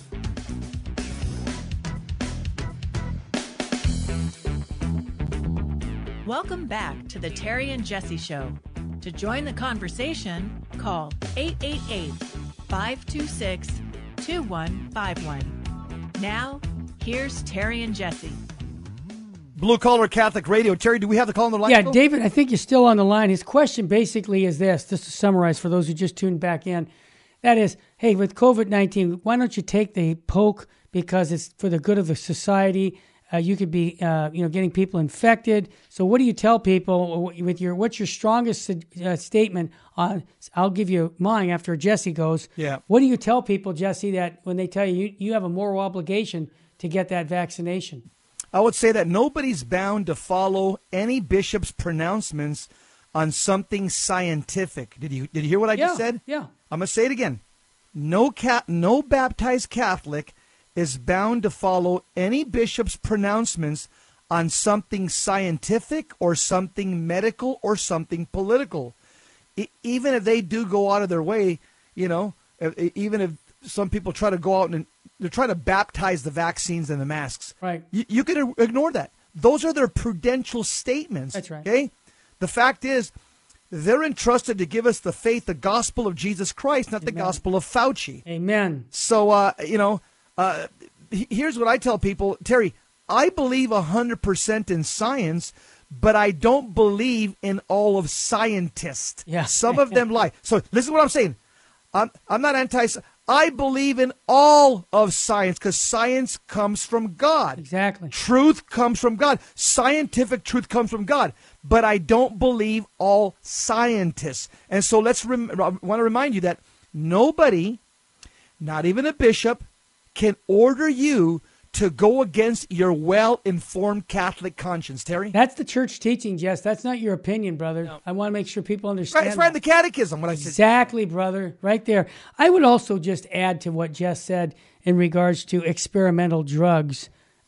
Welcome back to the Terry and Jesse Show. To join the conversation, call eight eight eight, five two six, two one five one. Now, here's Terry and Jesse. Blue Collar Catholic Radio. Terry, do we have the call on the line? Yeah, still? David, I think you're still on the line. His question basically is this, just to summarize for those who just tuned back in. That is, hey, with COVID nineteen, why don't you take the poke because it's for the good of the society? Uh, you could be, uh, you know, getting people infected. So what do you tell people with your, what's your strongest uh, statement on, I'll give you mine after Jesse goes. Yeah. What do you tell people, Jesse, that when they tell you, you, you have a moral obligation to get that vaccination? I would say that nobody's bound to follow any bishop's pronouncements on something scientific. Did you did you hear what I Yeah, just said? yeah. I'm gonna say it again. No cat, no baptized Catholic is bound to follow any bishop's pronouncements on something scientific or something medical or something political. E- even if they do go out of their way, you know, e- even if some people try to go out and they're trying to baptize the vaccines and the masks. Right. You, you can ignore that. Those are their prudential statements. That's right. Okay. The fact is, they're entrusted to give us the faith, the gospel of Jesus Christ, not the Amen. gospel of Fauci. Amen. So, uh, you know, uh, he- here's what I tell people, Terry. I believe one hundred percent in science, but I don't believe in all of scientists. Yeah. Some of them lie. So listen to what I'm saying. I'm, I'm not anti. I believe in all of science because science comes from God. Exactly. Truth comes from God. Scientific truth comes from God. But I don't believe all scientists. And so let's rem- I want to remind you that nobody, not even a bishop, can order you to go against your well-informed Catholic conscience, Terry. That's the church teaching, Jess. That's not your opinion, brother. I want to make sure people understand. Right, it's right in that. the catechism, what I said. Exactly, brother. Right there. I would also just add to what Jess said in regards to experimental drugs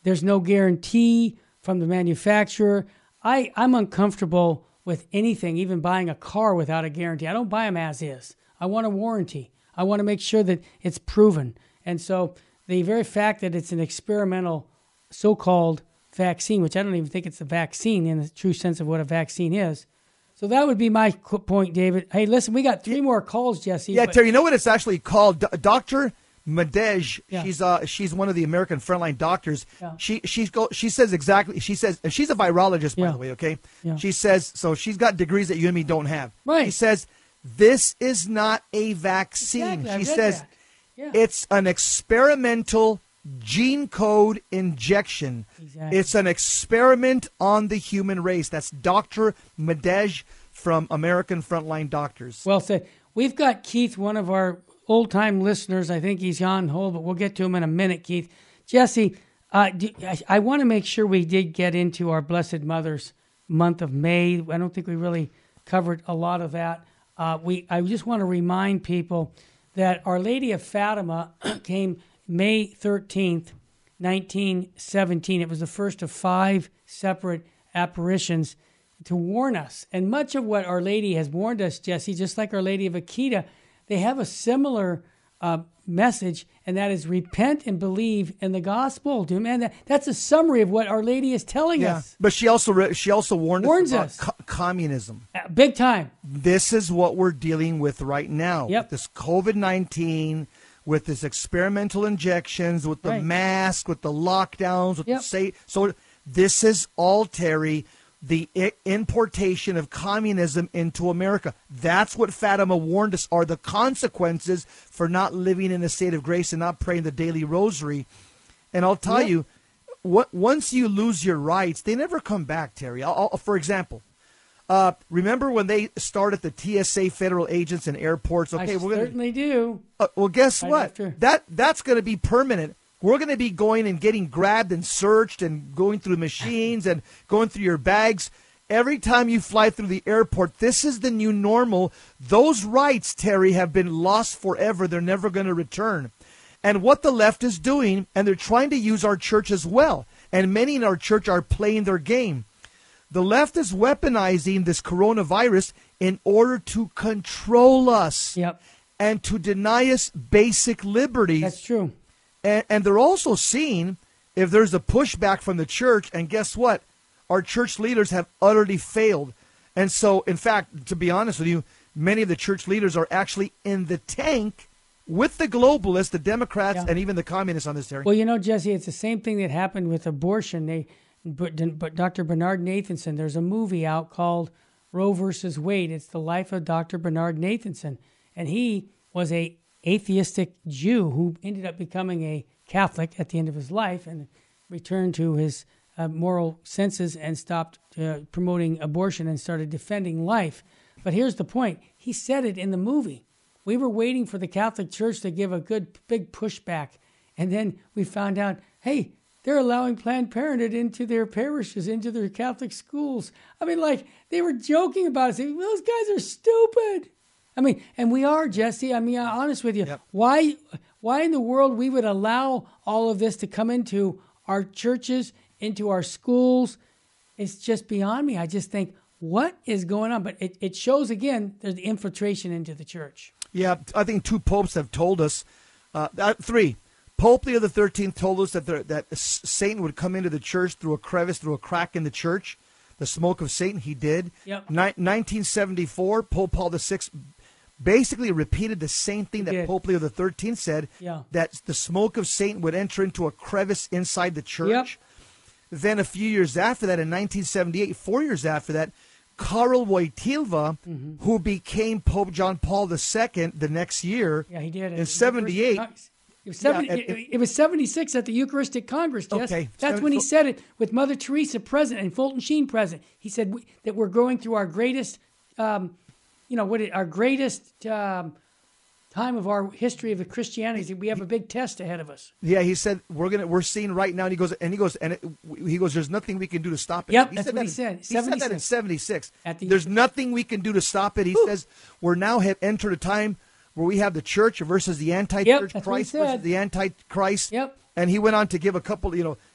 There's no guarantee from the manufacturer. I, I'm uncomfortable with anything, even buying a car without a guarantee. I don't buy them as is. I want a warranty. I want to make sure that it's proven. And so the very fact that it's an experimental so-called vaccine, which I don't even think it's a vaccine in the true sense of what a vaccine is. So that would be my qu- point, David. Hey, listen, we got three more calls, Jesse. Yeah, but- Terry, you know what it's actually called? D- Doctor Madej, Yeah. she's uh she's one of the American frontline doctors. Yeah. She she's go she says exactly she says and she's a virologist by Yeah. the way, okay? Yeah. She says so she's got degrees that you and me don't have. Right. She says this is not a vaccine. Exactly, I She read says that. Yeah. it's an experimental gene code injection. Exactly. It's an experiment on the human race. That's Doctor Madej from American Frontline Doctors. Well said. We've got Keith, one of our old-time listeners. I think he's on hold, but we'll get to him in a minute, Keith. Jesse, uh, do, I, I want to make sure we did get into our Blessed Mother's month of May. I don't think we really covered a lot of that. Uh, we I just want to remind people that Our Lady of Fatima came May thirteenth, nineteen seventeen. It was the first of five separate apparitions to warn us. And much of what Our Lady has warned us, Jesse, just like Our Lady of Akita, they have a similar uh, message, and that is repent and believe in the gospel. Dude, man, that, that's a summary of what Our Lady is telling Yeah, us. but she also re- she also warned Warns us about us. co- communism. Uh, big time. This is what we're dealing with right now. Yep. With this COVID nineteen, with this experimental injections, with the Right. mask, with the lockdowns, with Yep. the say. So this is all, Terry, the I- importation of communism into America. That's what Fatima warned us are the consequences for not living in a state of grace and not praying the daily rosary. And I'll tell Yep. you, what once you lose your rights, they never come back, Terry. I'll, I'll, for example, uh, remember when they started the T S A federal agents in airports? Okay, I we're gonna. certainly do. Uh, well, guess Right what? after. That that's going to be permanent. We're going to be going and getting grabbed and searched and going through machines and going through your bags. Every time you fly through the airport, this is the new normal. Those rights, Terry, have been lost forever. They're never going to return. And what the left is doing, and they're trying to use our church as well, and many in our church are playing their game. The left is weaponizing this coronavirus in order to control us Yep. and to deny us basic liberties. That's true. And, and they're also seeing if there's a pushback from the church, and guess what? Our church leaders have utterly failed. And so, in fact, to be honest with you, many of the church leaders are actually in the tank with the globalists, the Democrats, Yeah. and even the communists on this area. Well, you know, Jesse, it's the same thing that happened with abortion. They, but, but Doctor Bernard Nathanson, there's a movie out called Roe versus Wade. It's the life of Doctor Bernard Nathanson, and he was a atheistic Jew who ended up becoming a Catholic at the end of his life and returned to his uh, moral senses and stopped uh, promoting abortion and started defending life. But here's the point. He said it in the movie. We were waiting for the Catholic Church to give a good big pushback. And then we found out, hey, they're allowing Planned Parenthood into their parishes, into their Catholic schools. I mean, like, they were joking about it, saying, those guys are stupid. I mean, and we are, Jesse. I mean, I'm honest with you. Yep. Why, why in the world we would allow all of this to come into our churches, into our schools? It's just beyond me. I just think, what is going on? But it, it shows, again, there's the infiltration into the church. Yeah, I think two popes have told us, uh, uh, three. Pope Leo the thirteenth told us that there, that Satan would come into the church through a crevice, through a crack in the church. The smoke of Satan, he did. Yep. Ni- nineteen seventy-four, Pope Paul the sixth basically repeated the same thing He that did. Pope Leo the thirteenth said, Yeah. that the smoke of Satan would enter into a crevice inside the church. Yep. Then a few years after that, in nineteen seventy-eight, four years after that, Karol Wojtyla, Mm-hmm. who became Pope John Paul the second the next year, Yeah, he did. in seventy-eight. It was, seventy, Yeah, it, it- it was seventy-six at the Eucharistic Congress, Jess. Okay, That's when he said it with Mother Teresa present and Fulton Sheen present. He said we, that we're going through our greatest, um, you know, what it, our greatest um, time of our history of the Christianity. We have a big test ahead of us. Yeah, he said we're gonna we're seeing right now, and he goes and he goes and it, he goes. There's nothing we can do to stop it. Yep, he that's said what that he in- said. He said that in seventy-six. seventy-six. At the- There's nothing we can do to stop it. He says we're now have entered a time where we have the church versus the anti-church Yep, that's what he Christ versus said. the anti-Christ. Yep. And he went on to give a couple, you know,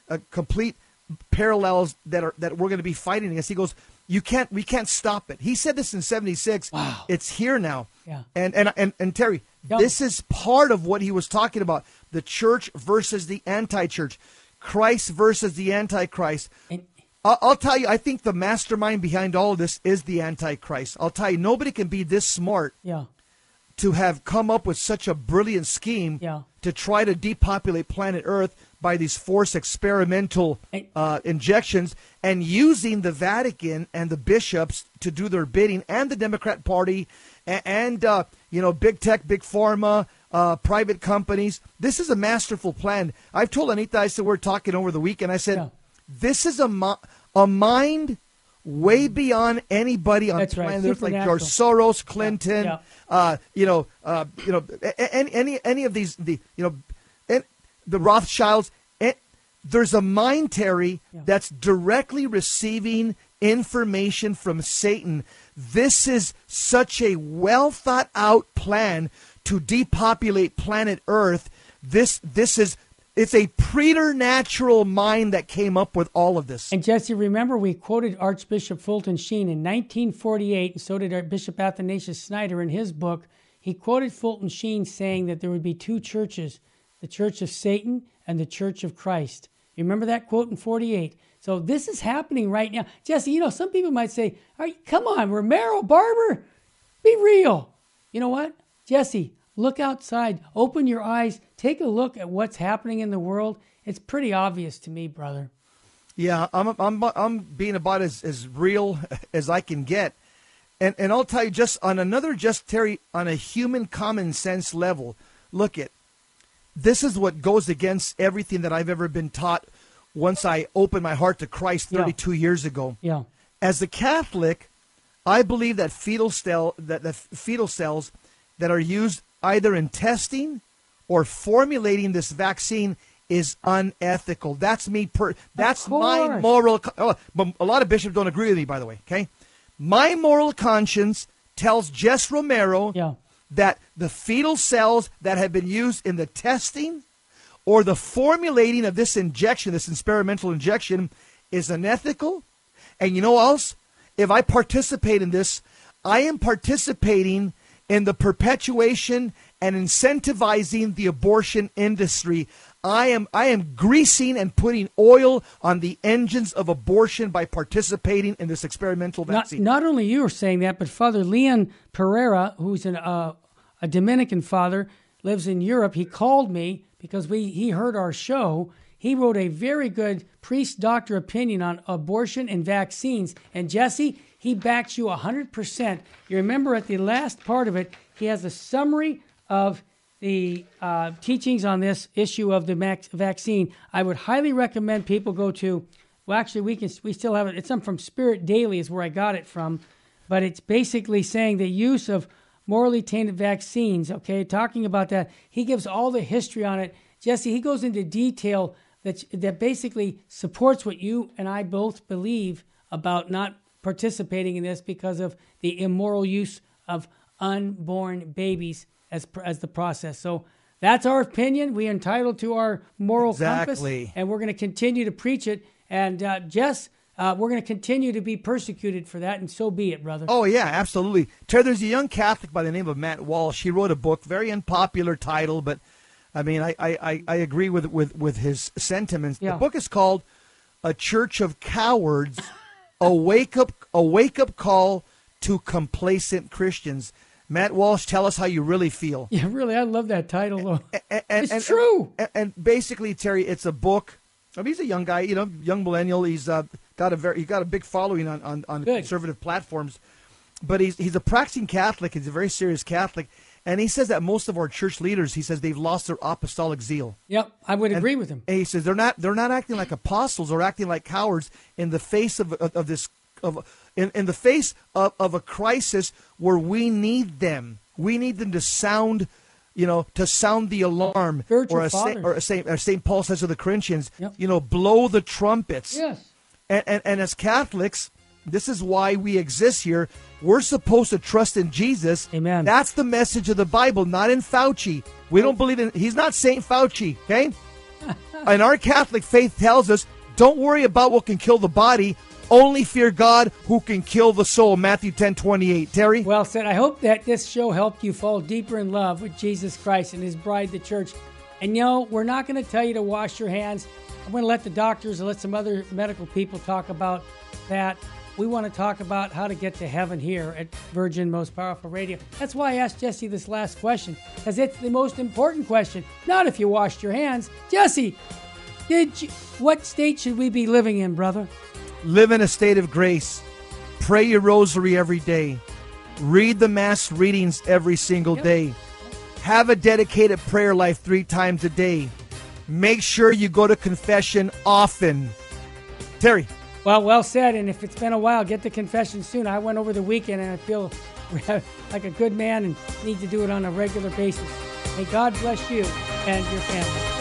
uh, complete parallels that are that we're going to be fighting against. He goes, you can't, we can't stop it. He said this in seventy-six. Wow. It's here now. Yeah. And and and, and Terry, Yep. this is part of what he was talking about: the church versus the anti-church, Christ versus the antichrist. And, I'll, I'll tell you, I think the mastermind behind all of this is the antichrist. I'll tell you, nobody can be this smart yeah. to have come up with such a brilliant scheme Yeah. to try to depopulate planet Earth by these forced experimental And- uh, injections, and using the Vatican and the bishops to do their bidding, and the Democrat Party, and, and uh, you know, big tech, big pharma, uh, private companies. This is a masterful plan. I've told Anita, I said, we're talking over the weekend, I said, Yeah. this is a, mi- a mind way beyond anybody on That's right. planet Earth, like Supernatural. George Soros, Clinton, Yeah. Uh, you know, uh, you know, a- a- any any any of these, the you know, and the Rothschilds. And there's a mind, Terry, Yeah. that's directly receiving information from Satan. This is such a well thought out plan to depopulate planet Earth. This this is it's a preternatural mind that came up with all of this. And Jesse, remember we quoted Archbishop Fulton Sheen in nineteen forty-eight, and so did our Bishop Athanasius Snyder in his book. He quoted Fulton Sheen saying that there would be two churches, the Church of Satan and the Church of Christ. You remember that quote in forty-eight? So this is happening right now. Jesse, you know, some people might say, "Are you, come on, Romero Barber, be real." You know what? Jesse, look outside, open your eyes, take a look at what's happening in the world. It's pretty obvious to me, brother. Yeah, I'm I'm I'm being about as, as real as I can get, and and I'll tell you, just on another, just Terry, on a human common sense level, look at this is what goes against everything that I've ever been taught. Once I opened my heart to Christ thirty-two Yeah. years ago, Yeah. as a Catholic, I believe that fetal cell that the fetal cells that are used either in testing or formulating this vaccine is unethical. That's me. Per, that's my course. moral. Oh, but a lot of bishops don't agree with me, by the way. Okay, my moral conscience tells Jess Romero Yeah. that the fetal cells that have been used in the testing or the formulating of this injection, this experimental injection, is unethical. And you know what else? If I participate in this, I am participating in the perpetuation and incentivizing the abortion industry. I am I am greasing and putting oil on the engines of abortion by participating in this experimental Not, vaccine. not only you are saying that, but Father Leon Pereira, who's an, uh, a Dominican father, lives in Europe. He called me because we he heard our show. He wrote a very good priest-doctor opinion on abortion and vaccines. And Jesse, he backs you one hundred percent. You remember at the last part of it, he has a summary of the uh, teachings on this issue of the max vaccine. I would highly recommend people go to, well, actually, we can we still have it. It's some from Spirit Daily is where I got it from. But it's basically saying the use of morally tainted vaccines, okay, talking about that. He gives all the history on it. Jesse, he goes into detail that that basically supports what you and I both believe about not participating in this because of the immoral use of unborn babies as as the process. So that's our opinion. We are entitled to our moral Exactly. compass, and we're going to continue to preach it. And uh, Jess, uh, we're going to continue to be persecuted for that, and so be it, brother. Oh, yeah, absolutely. Terry, there's a young Catholic by the name of Matt Walsh. He wrote a book, very unpopular title, but I mean, I, I, I agree with, with, with his sentiments. Yeah. The book is called A Church of Cowards, a wake up a wake up call to complacent Christians. Matt Walsh, tell us how you really feel. Yeah, really, I love that title, though. And, and, It's and- true. And, and basically, Terry, it's a book. I mean, he's a young guy, you know, young millennial. He's uh, got a very, he got a big following on on, on Good. conservative platforms. But he's he's a practicing Catholic. He's a very serious Catholic, and he says that most of our church leaders, he says, they've lost their apostolic zeal. Yep, I would agree with him. And he says they're not they're not acting like apostles or acting like cowards in the face of of, of this of in, in the face of, of a crisis where we need them. We need them to sound, you know, to sound the alarm. Spiritual or as Saint, fathers. or as Saint, as Saint Paul says to the Corinthians, Yep. you know, blow the trumpets. Yes. And, and and as Catholics, this is why we exist here. We're supposed to trust in Jesus. Amen. That's the message of the Bible, not in Fauci. We don't believe in. He's not Saint Fauci. Okay. And our Catholic faith tells us, don't worry about what can kill the body. Only fear God who can kill the soul. Matthew ten twenty-eight. Terry? Well said. I hope that this show helped you fall deeper in love with Jesus Christ and his bride, the church. And, you know, we're not going to tell you to wash your hands. I'm going to let the doctors and let some other medical people talk about that. We want to talk about how to get to heaven here at Virgin Most Powerful Radio. That's why I asked Jesse this last question, because it's the most important question. Not if you washed your hands. Jesse, did you, what state should we be living in, brother? Live in a state of grace. Pray your rosary every day. Read the Mass readings every single Yep. day. Have a dedicated prayer life three times a day. Make sure you go to confession often. Terry? Well, well said. And if it's been a while, get to confession soon. I went over the weekend and I feel like a good man and need to do it on a regular basis. May God bless you and your family.